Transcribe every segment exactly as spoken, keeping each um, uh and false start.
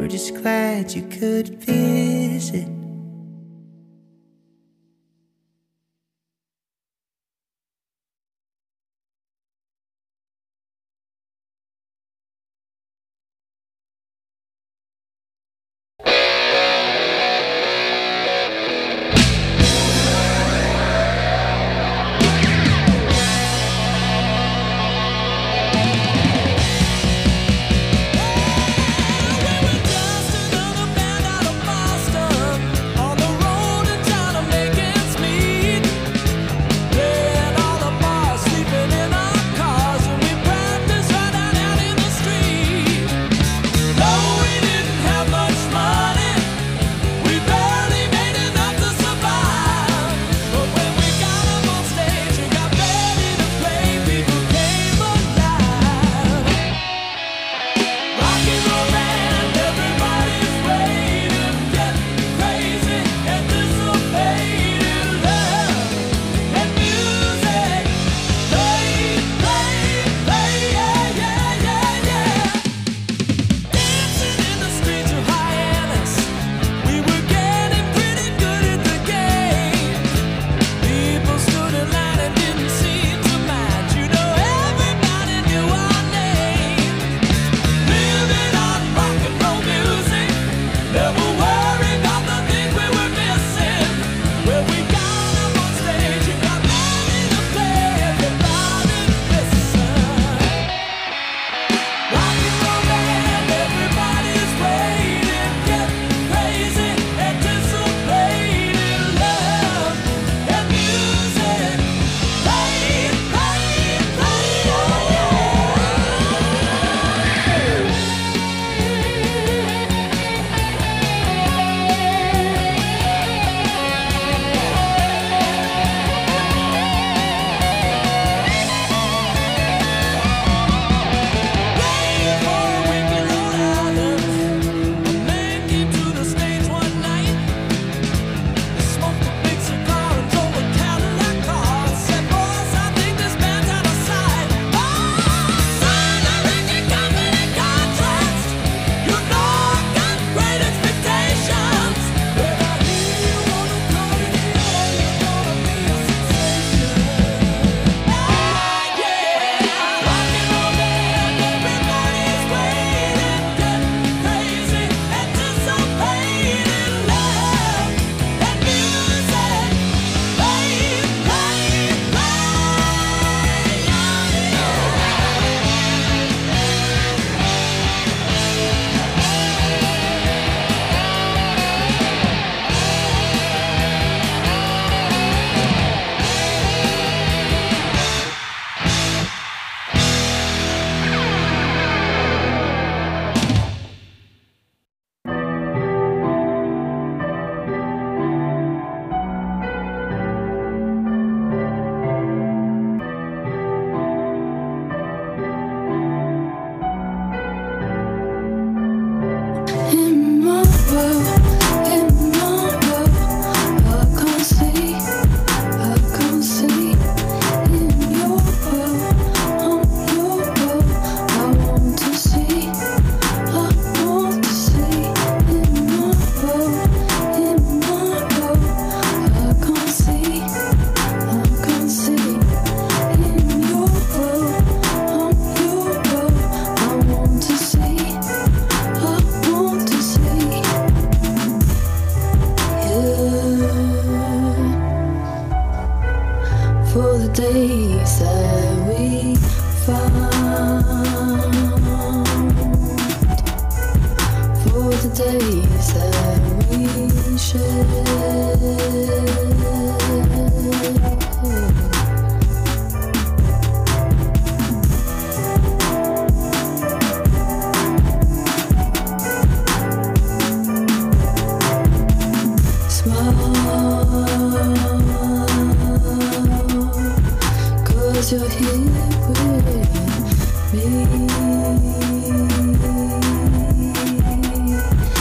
just glad you could visit.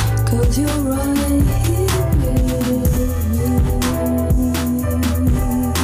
You're right here with me.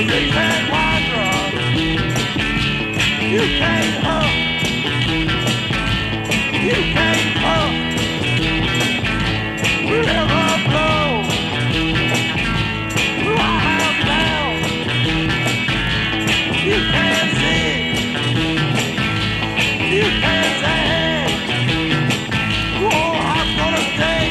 zigzag wanderer. You can't hunt. You can't hunt. River flow. Wild down. You can't see. You can't say. Oh, I'm gonna stay.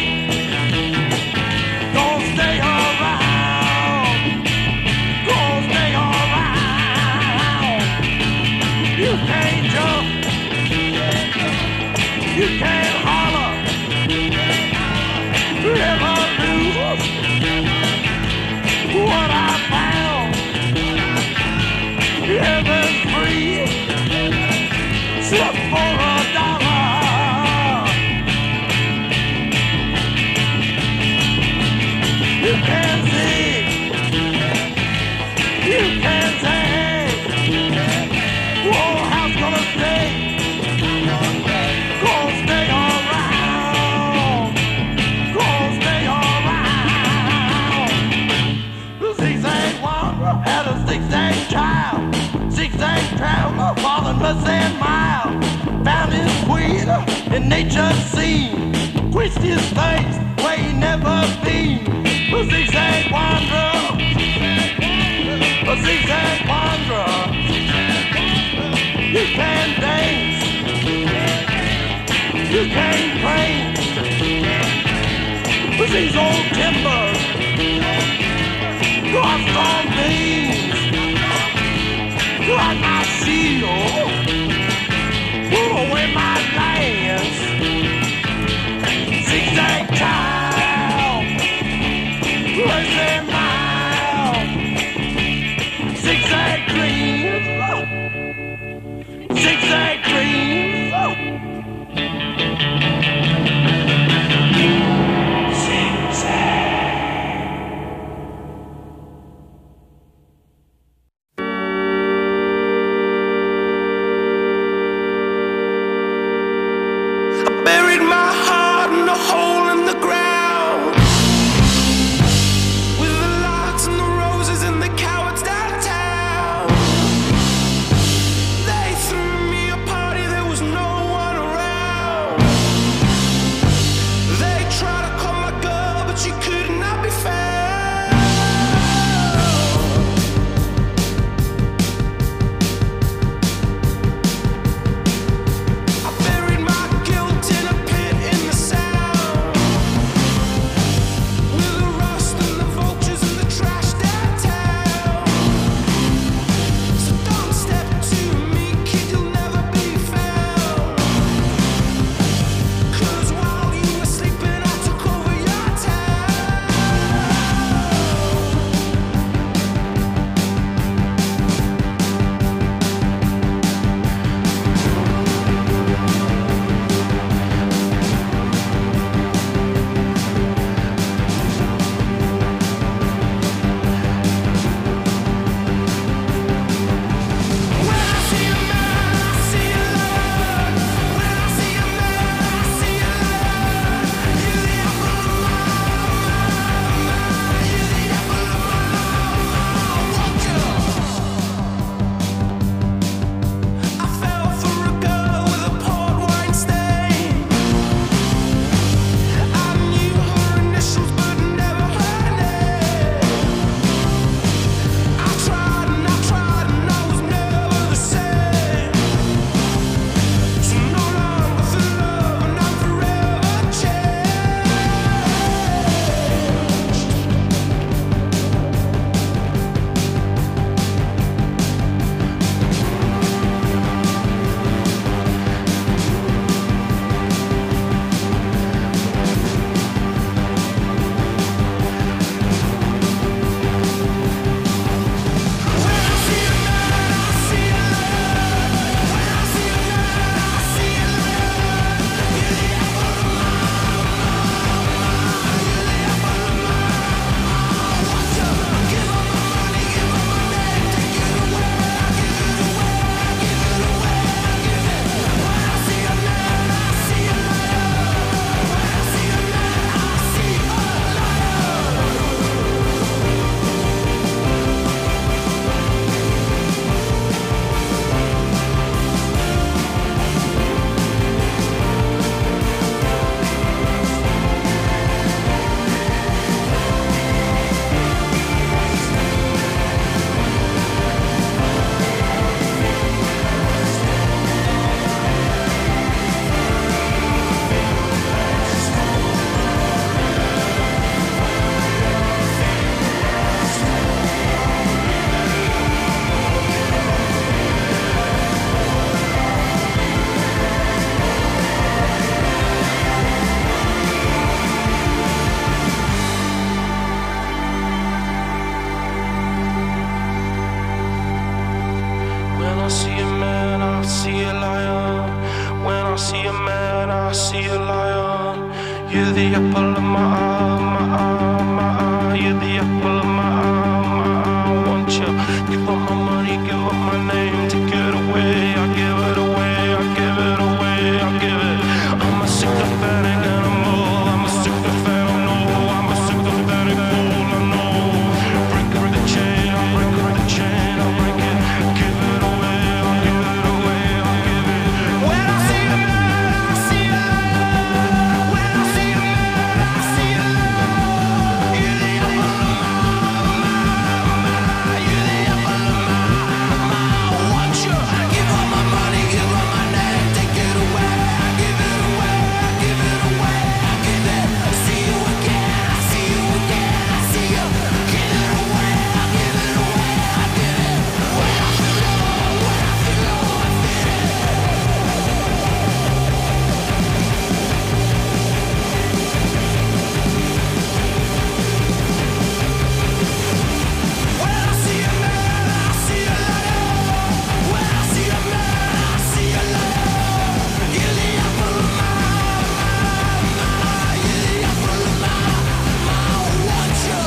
Gonna stay around. Gonna stay around. You can't jump. You can't holler. Never lose what I found. Heaven's free. Except for a dollar. You can't see. You can't say. Whoa, house gonna stay. Gonna stay around. Gonna stay around. The zigzag wanderer had a zigzag child. Zigzag traveler, falling percent mile. Found his queen in nature's scene. Quenched his face where he never been. A zigzag wanderer. A zigzag wanderer. You can't dance. You can't praise. With these old timbers. Got strong beams. Got my shield. Pull away my lance. Zigzag child. Crazy mind. I see a lion. When I see a man, I see a lion. You're the apple of my eye, my eye, my eye. You're the apple of my eye, my eye. I want you. Give up my money, give up my name. Take it away, I give it away, I give it away, I give it. I'm a sycophantic animal. I'm a sycophantic, no. I'm a sycophantic fool, I know. Break up the chain, I break up the chain, I break it. Give it away, I give it away, I give it. When I see a man, I see a lion. When I see a man, I see a lion. You're the apple of my eye, you're the apple of my eye. I want you. Give up my money, give up my name, take it away. I give it away, I give it away, I give it. See you again, I see you again, I see you. Give it away, I give it away, I give it. When I feel low, when I feel low, I feel it. When I see a man, I see a lion. When I see a man, I see a lion. You're the apple of my eye, you're the apple of my eye. I want you.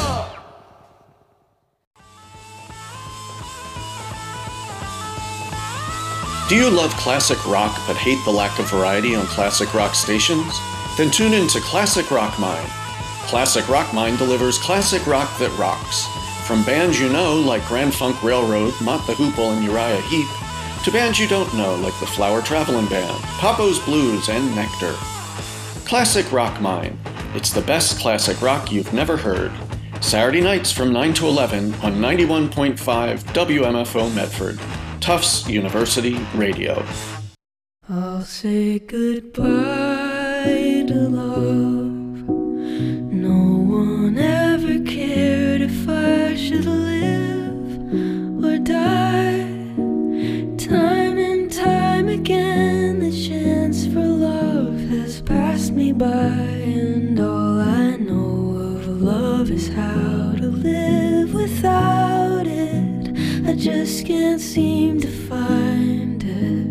Do you love classic rock but hate the lack of variety on classic rock stations? Then tune in to Classic Rock Mine. Classic Rock Mine delivers classic rock that rocks. From bands you know like Grand Funk Railroad, Mott the Hoople, and Uriah Heep, to bands you don't know like the Flower Travelin' Band, Papo's Blues, and Nectar. Classic Rock Mine. It's the best classic rock you've never heard. Saturday nights from nine to eleven on ninety-one point five W M F O Medford. Tufts University Radio. I'll say goodbye to love. No one ever cared if I should live or die. Time and time again, the chance for love has passed me by, and all I know of love is how to live without it. I just can't seem to find it.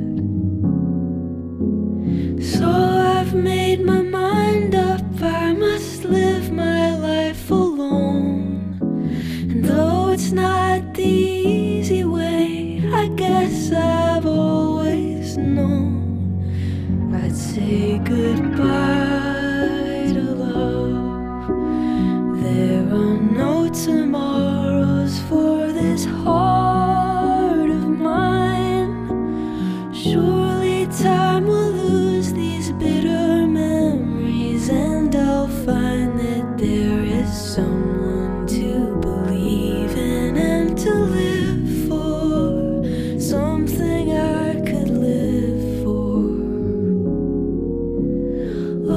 So I've made my mind up, I must live my life alone. And though it's not the easy way, I guess I've always known I'd say goodbye to love. There are no tomorrows for this heart of mine. Surely time will lose these bitter memories, and I'll find that there is someone to believe in and to live for, something I could live for.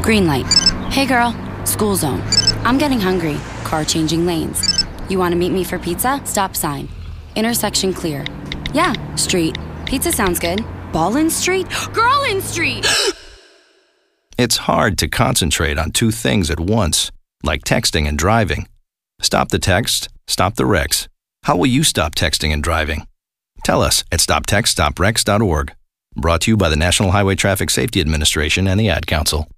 Green light. Hey girl, school zone. I'm getting hungry. Car changing lanes. You want to meet me for pizza? Stop sign. Intersection clear. Yeah, street. Pizza sounds good. Ballin Street? Girlin Street! It's hard to concentrate on two things at once, like texting and driving. Stop the text, stop the wrecks. How will you stop texting and driving? Tell us at stop text stop wrecks dot org. Brought to you by the National Highway Traffic Safety Administration and the Ad Council.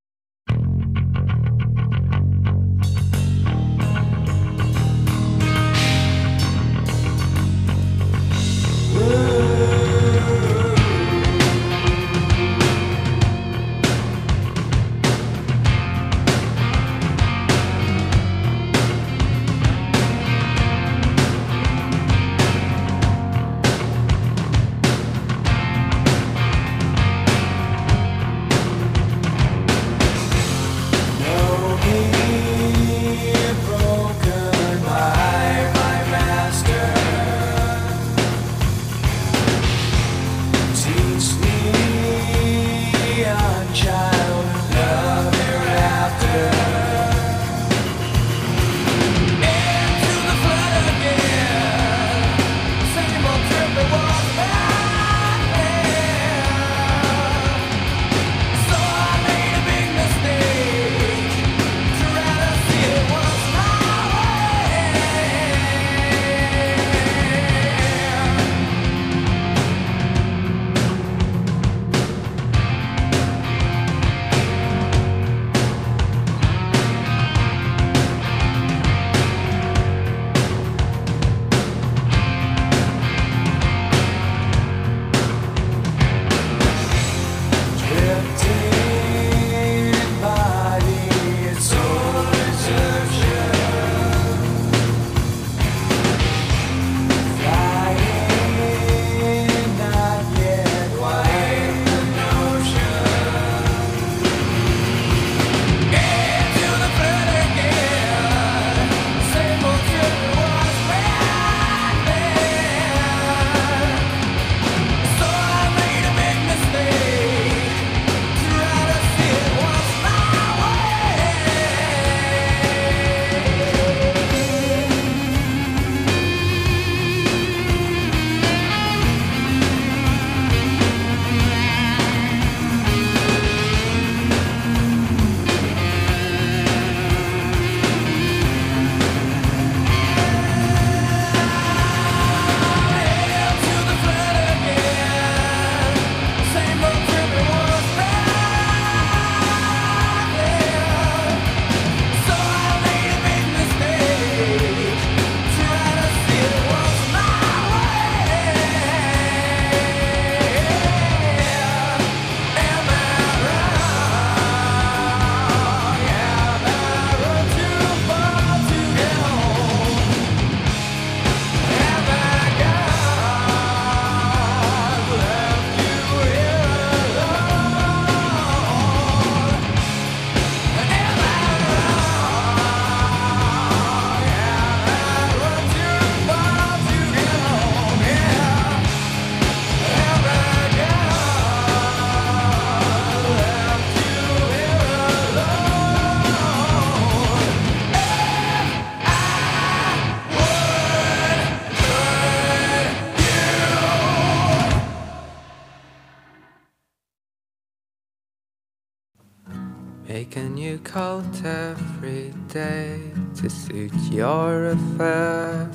Make a new coat every day to suit your affairs.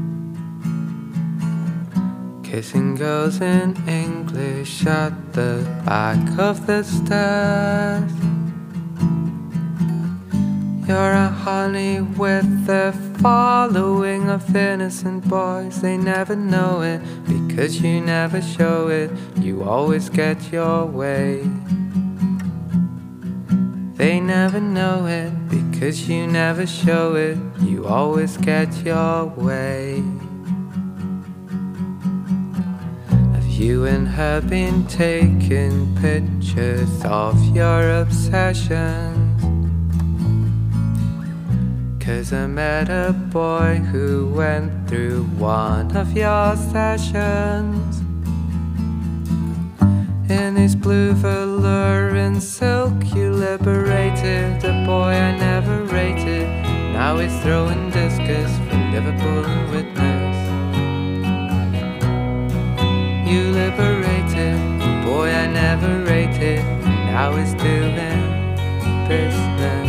Kissing girls in English at the back of the stairs. You're a honey with a following of innocent boys. They never know it because you never show it. You always get your way. They never know it because you never show it. You always get your way. Have you and her been taking pictures of your obsessions? 'Cause I met a boy who went through one of your sessions. In his blue velour and silk you liberated a boy I never rated. Now he's throwing discus from Liverpool and Witness. You liberated a boy I never rated. Now he's doing business.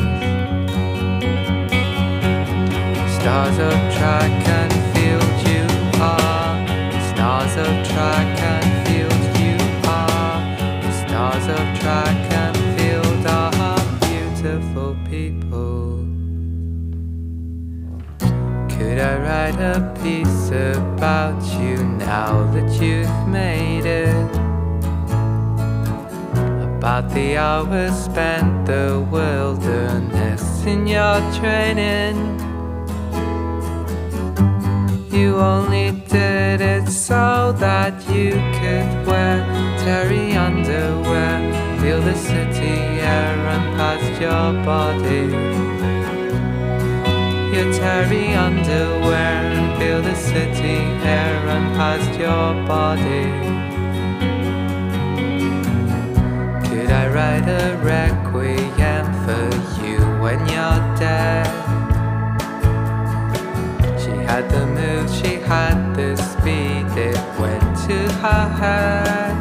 Stars of track and field you are. Stars of track and field you are. The stars of track and field are beautiful people. Could I write a piece about you now that you've made it? About the hours spent the wilderness in your training. You only did it so that you could wear terry underwear, feel the city air run past your body. Your terry underwear and feel the city air run past your body. Could I write a requiem for you when you're dead? She had the move, she had the speed, it went to her head.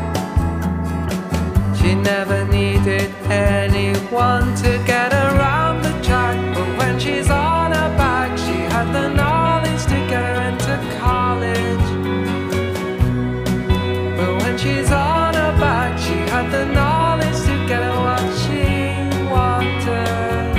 She never needed anyone to get around the track, but when she's on her back, she had the knowledge to get her into college. But when she's on her back, she had the knowledge to get her what she wanted.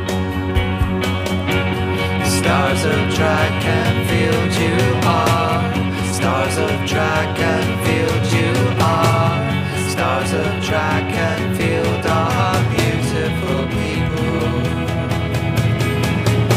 Stars of track and field you are. Stars of track and field you are. Stars of track and field are beautiful people.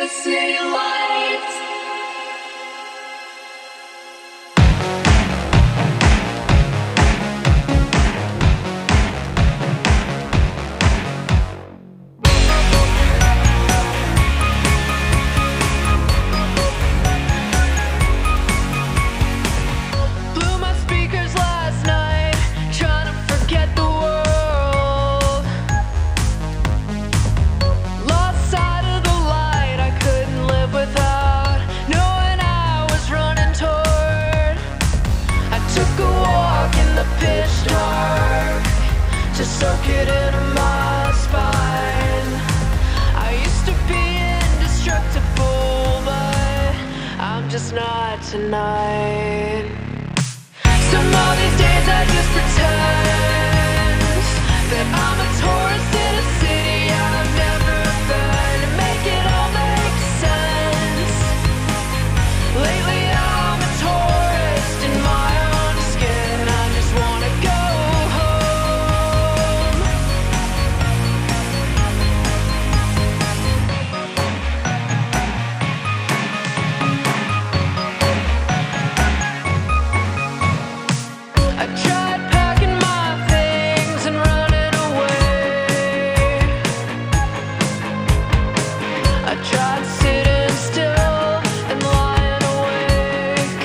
the city lights. Blew my speakers last night, trying to forget the world. Lost sight of the light I couldn't live without, knowing I was running toward. I took a walk in the pitch dark to soak it into my spine. I used to be indestructible, but I'm just not tonight. Some of these days I just pretend that I'm a tourist in a city I've never been, to make it all make sense. Lately I'm a tourist in my own skin. I just wanna go home. I tried packing my things and running away. I tried sitting still and lying awake,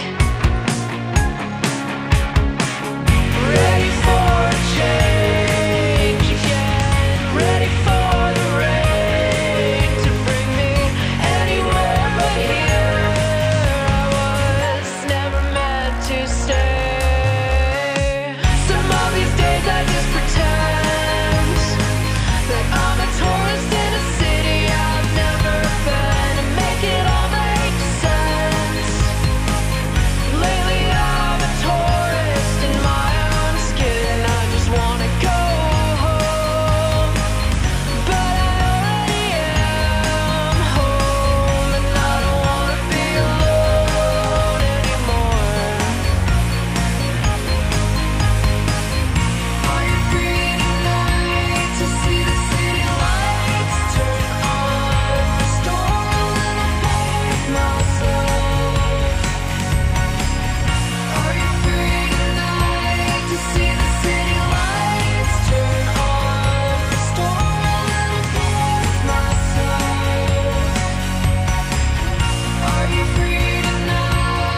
ready for a change again, ready for the rain to bring me anywhere but here. I was never meant to stay. Some of these days I just pretend that I'm a tourist in a city I've never been, to make it all make sense. Lately I'm a tourist in my own skin. I just wanna go home, but I already am home, and I don't wanna be alone anymore. Are you free tonight to see the city lights turn on, restore a little part of myself? Are you free tonight to see the city lights turn on, restore a little part of myself? Are you free tonight?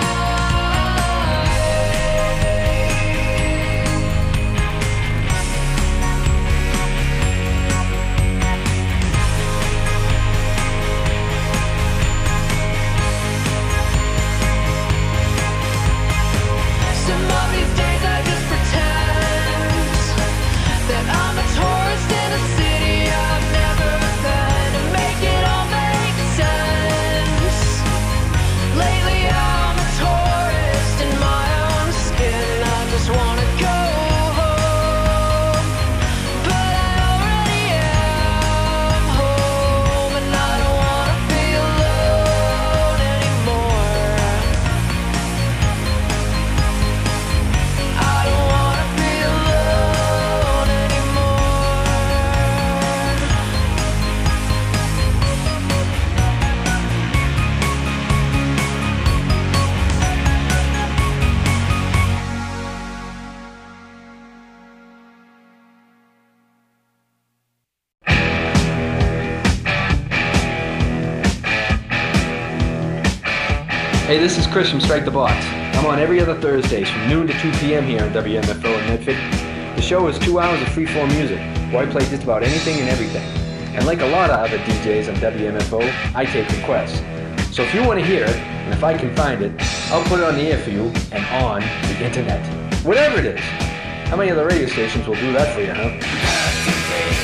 Some of these days I just pretend that I'm a tourist in a city I've never been, to make it all make sense. Lately I'm a tourist in my own skin. I just wanna go home, but I already am home, and I don't wanna be alone anymore. I don't wanna be alone anymore. Hey, this is Chris from Strike the Box. I'm on every other Thursdays from noon to two p.m. here on W M F O in Medford. The show is two hours of free-form music, where I play just about anything and everything. And like a lot of other D Js on W M F O, I take requests. So if you want to hear it, and if I can find it, I'll put it on the air for you and on the internet. Whatever it is. How many other radio stations will do that for you, huh?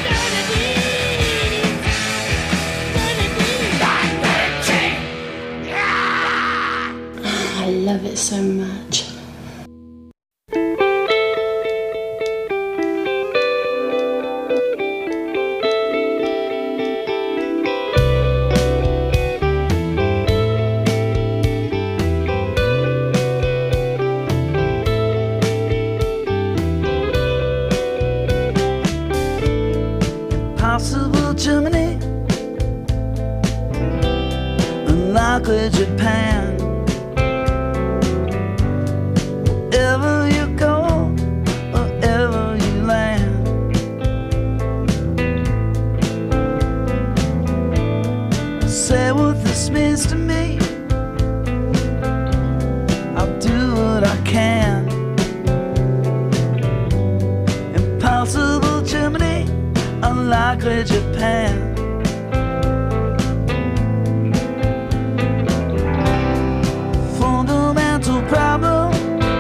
I love it so much. Possible Germany, unlikely Japan. Fundamental problem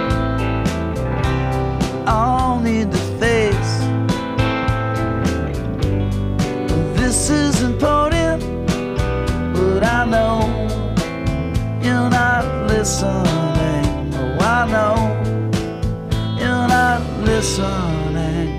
I'll need to face. This is important, but I know you're not listening. Oh, I know you're not listening.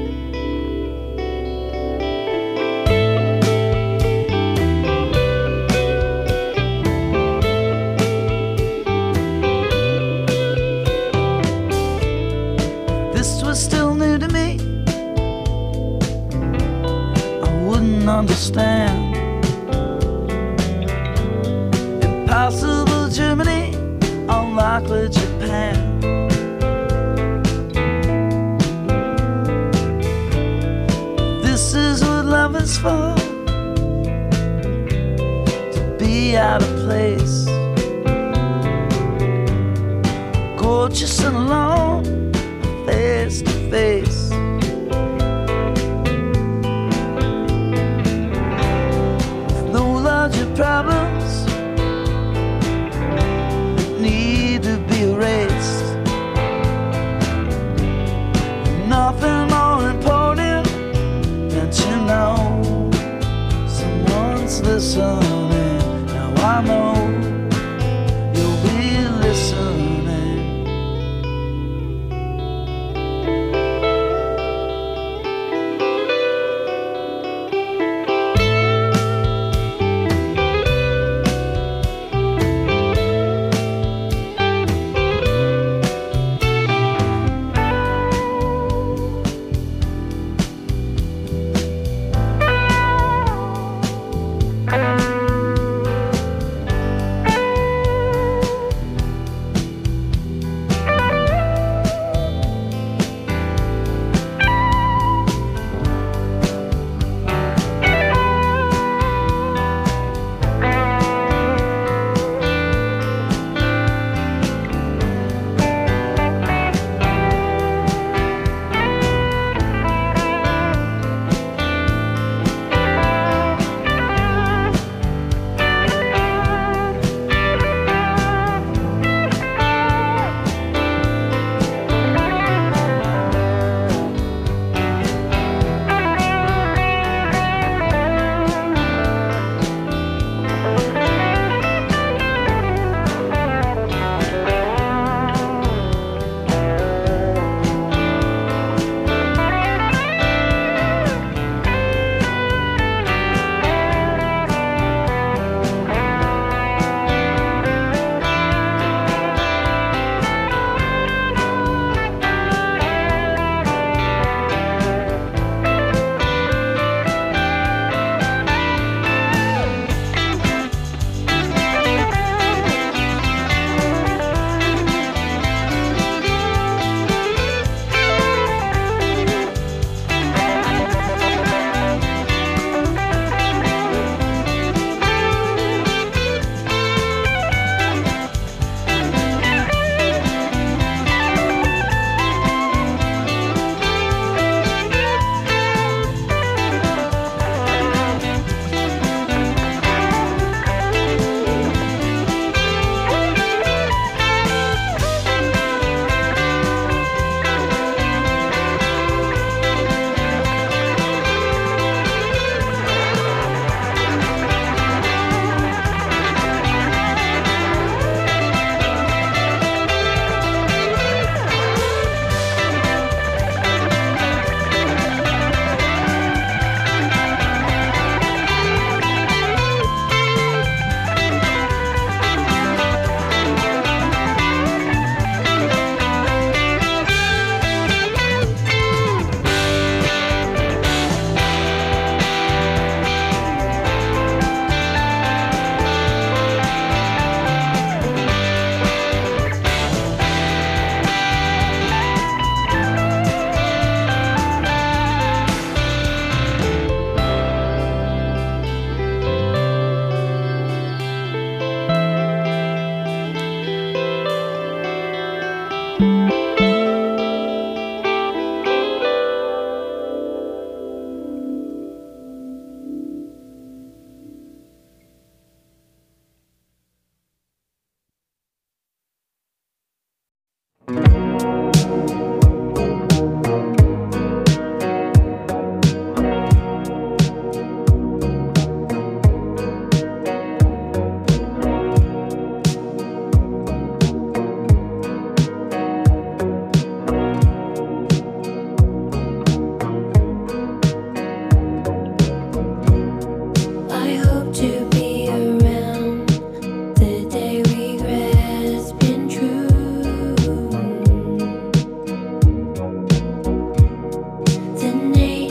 This was still new to me. I wouldn't understand. Impossible Germany, unlikely Japan. This is what love is for, to be out of place, gorgeous and alone, face to face. With no larger problems that need to be erased. Nothing more important than to know someone's listening. Now I know you'll be listening. Thank you.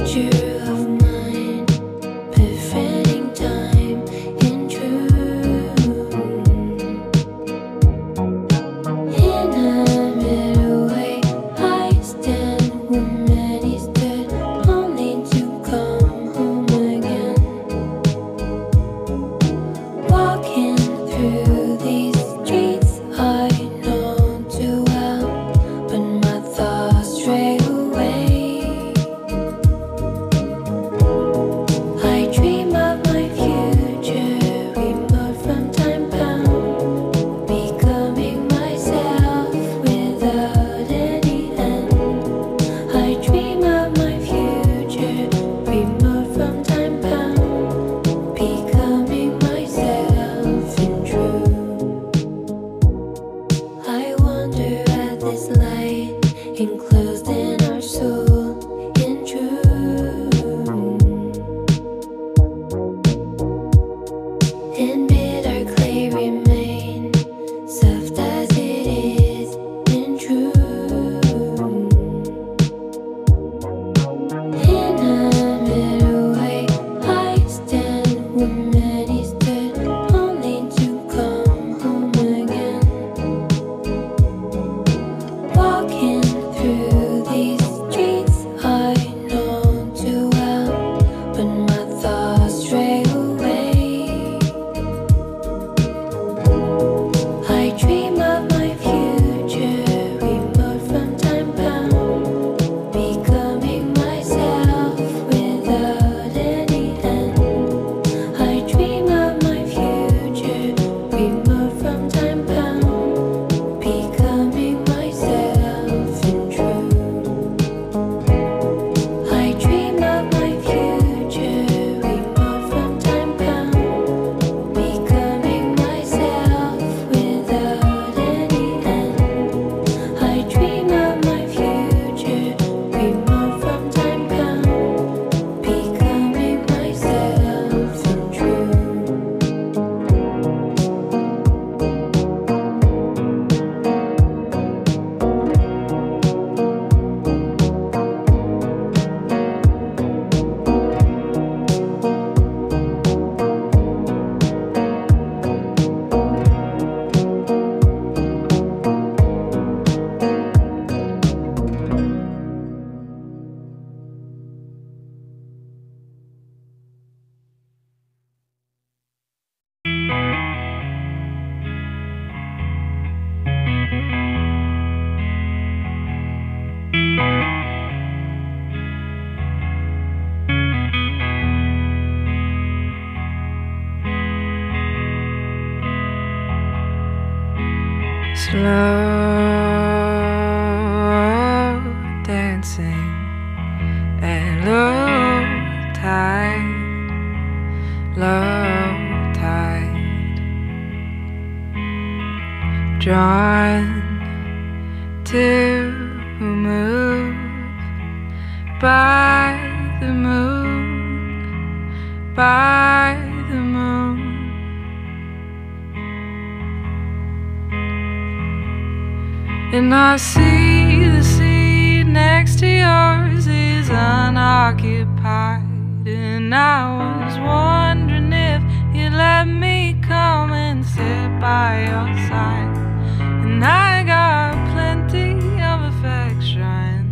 Slow dancing at low tide, low tide, drawn to move by the moon, by the moon. And I see the seat next to yours is unoccupied. And I was wondering if you'd let me come and sit by your side. And I got plenty of affection.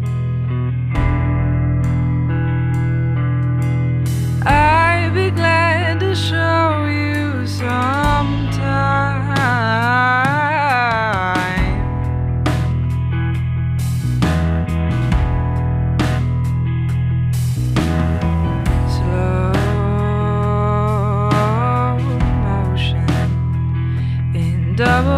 I'd be glad to show you sometime. Double